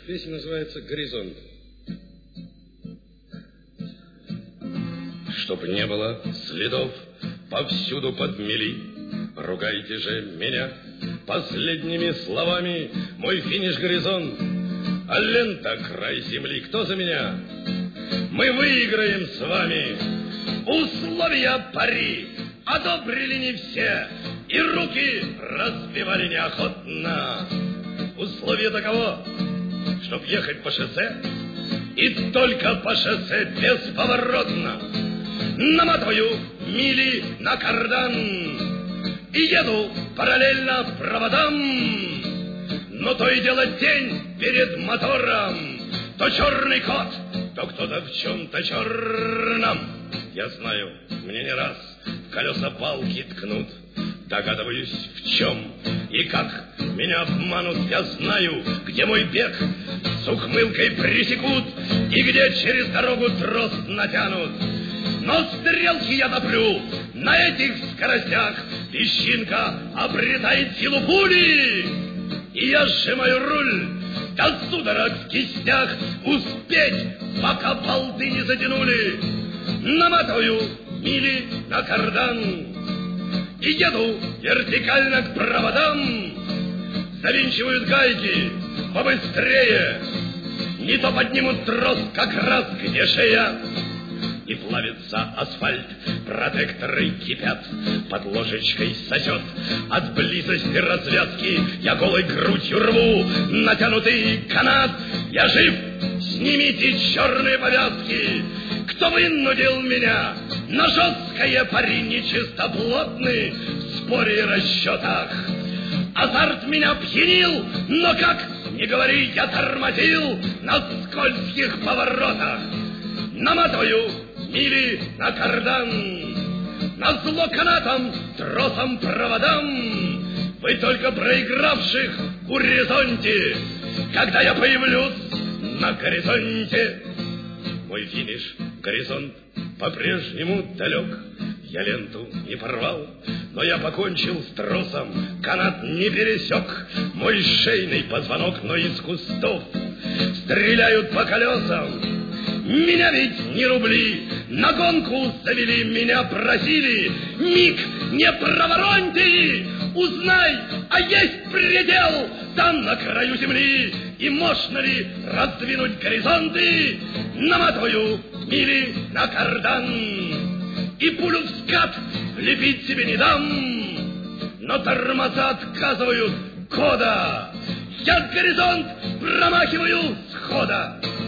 Песня называется «Горизонт». Чтоб не было следов, повсюду подмели. Ругайте же меня последними словами. Мой финиш — горизонт, а лента — край земли. Кто за меня? Мы выиграем с вами. Условия пари одобрили не все, и руки разбивали неохотно. Условие таково, чтоб ехать по шоссе, и только по шоссе бесповоротно. Наматываю мили на кардан и еду параллельно проводам. Но то и дело тень перед мотором, то черный кот, то кто-то в чем-то черном. Я знаю, мне не раз в колеса палки ткнут. Догадываюсь, в чем и как меня обманут. Я знаю, где мой бег с ухмылкой пресекут и где через дорогу трос натянут. Но стрелки я топлю на этих скоростях. Песчинка обретает силу пули, и я сжимаю руль до судорог в кистях. Успеть, пока болты не затянули. Наматываю мили на кардан и еду вертикально к проводам. Завинчивают гайки побыстрее, не то поднимут трос как раз где шея. И плавится асфальт, протекторы кипят, под ложечкой сосет от близости развязки. Я голой грудью рву натянутый канат. Я жив, снимите черные повязки. Кто вынудил меня на жесткое пари нечистоплотный в споре и расчетах? Азарт меня пьянил, но как не говори, я тормозил на скользких поворотах. Наматываю мили на кардан, назло канатам, тросам, проводам. Вы только проигравших в горизонте, когда я появлюсь на горизонте. Мой финиш — горизонт по-прежнему далек. Я ленту не порвал, но я покончил с тросом, канат не пересек. Мой шейный позвонок, но из кустов стреляют по колесам. Меня ведь не рубли на гонку завели, меня просили миг не провороньте. Узнай, а есть предел там на краю земли, и можно ли раздвинуть горизонты? Наматываю мили на кардан и пулю в скат влепить себе не дам. Но тормоза отказывают кода, я горизонт промахиваю с хода.